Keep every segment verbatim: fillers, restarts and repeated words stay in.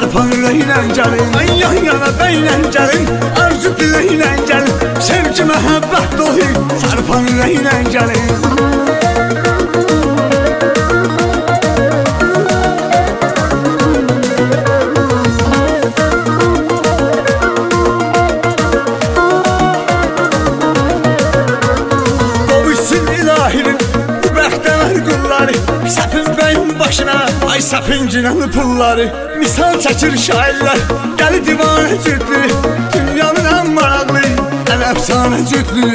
çarpan ürəklə gəlin. Ay yan yana bəylə gəlin, arzu diləklə gəlin. Sevgi məhəbbət dolu, çarpan ürəklə gəlin. Səpin bəyin başına, ay səpin cinanı pulları. Misal çəkir şairlər, gəli divanə cütlü. Dünyanın ən maraqlı, ən əfsanə cütlü.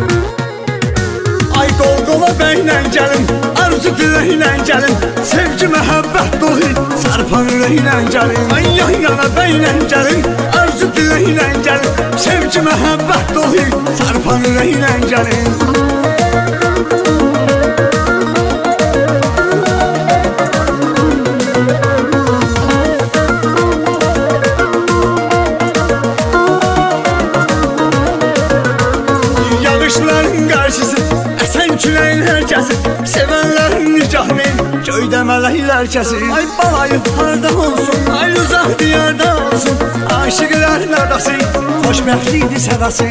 Ay qol-qola bəylə gəlin, arzu diləklə gəlin. Sevgi məhəbbət dolu, çarpan ürəklə gəlin. Ay yan yana bəylə gəlin, arzu diləklə gəlin. Sevgi məhəbbət dolu, çarpan ürəklə gəlin. Yağışların qarşısı, əsən küləyin hər kəsi. Sevənlərin nikahını göydə mələklər kəsir. Ay balayı harda olsun, ay uzaq diyarda olsun. Aşıqların adası, xoşbəxtlidir sədası.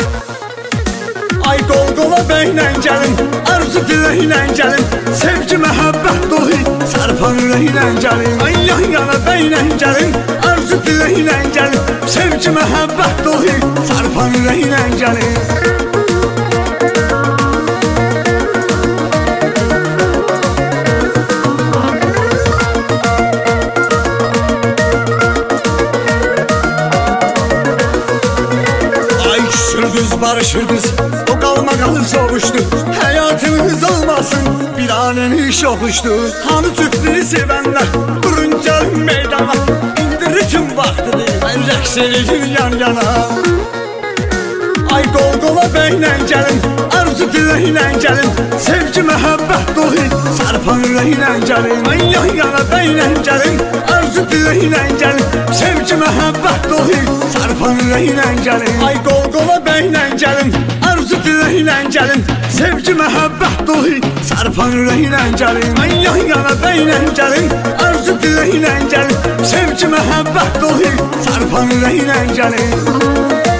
Ay qol-qola bəylə gəlin, arzu diləklə gəlin. Sevgi məhəbbət dolu, çarpan ürəklə gəlin. Ay yan yana bəylə gəlin, arzu diləklə gəlin. Sevgi məhəbbət dolu, çarpan ürəklə gəlin. Sürdüz barışırdız, o qalma qalır soğuşdu. Həyatınız olmasın, bir anın iş oxuşdu. Hanı cütlüyü sevənlər, durun gəlin meydana. İndi ritim vaxtıdır, ay rəqs edin yan yana. Ay qol-qola bəylə gəlin, arzu diləklə gəlin. Sevgi məhəbbət dolu, çarpan ürəklə gəlin. Ay yan yana bəylə gəlin, arzu diləklə gəlin. Sevgi məhəbbət dolu, çarpan ürəklə gəlin. Ay qol-qola bəylə gəlin, arzu diləklə gəlin. Sevgi məhəbbət dolu, çarpan ürəklə gəlin. Ay yan yana bəylə gəlin, arzu diləklə gəlin. Sevgi məhəbbət dolu, çarpan ürəklə gəlin.